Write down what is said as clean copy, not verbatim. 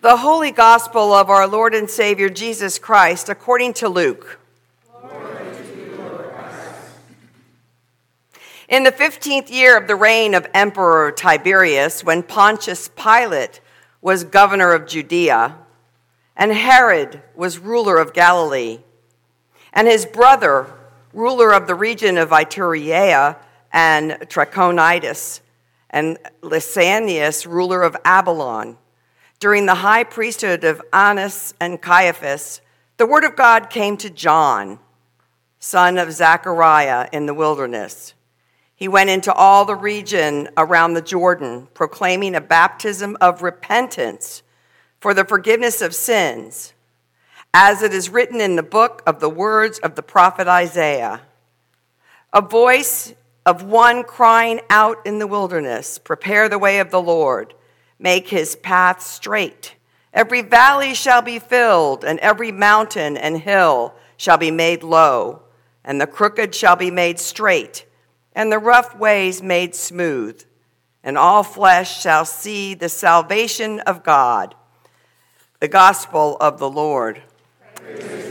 The Holy Gospel of our Lord and Savior Jesus Christ according to Luke. Glory to you, Lord Christ. In the 15th year of the reign of Emperor Tiberius, when Pontius Pilate was governor of Judea, and Herod was ruler of Galilee, and his brother, ruler of the region of Iturea and Trachonitis, and Lysanias, ruler of Abilon, during the high priesthood of Annas and Caiaphas, the word of God came to John, son of Zechariah, in the wilderness. He went into all the region around the Jordan, proclaiming a baptism of repentance for the forgiveness of sins, as it is written in the book of the words of the prophet Isaiah. A voice of one crying out in the wilderness, "Prepare the way of the Lord. Make his path straight. Every valley shall be filled, and every mountain and hill shall be made low, and the crooked shall be made straight, and the rough ways made smooth. And all flesh shall see the salvation of God." The gospel of the Lord. Praise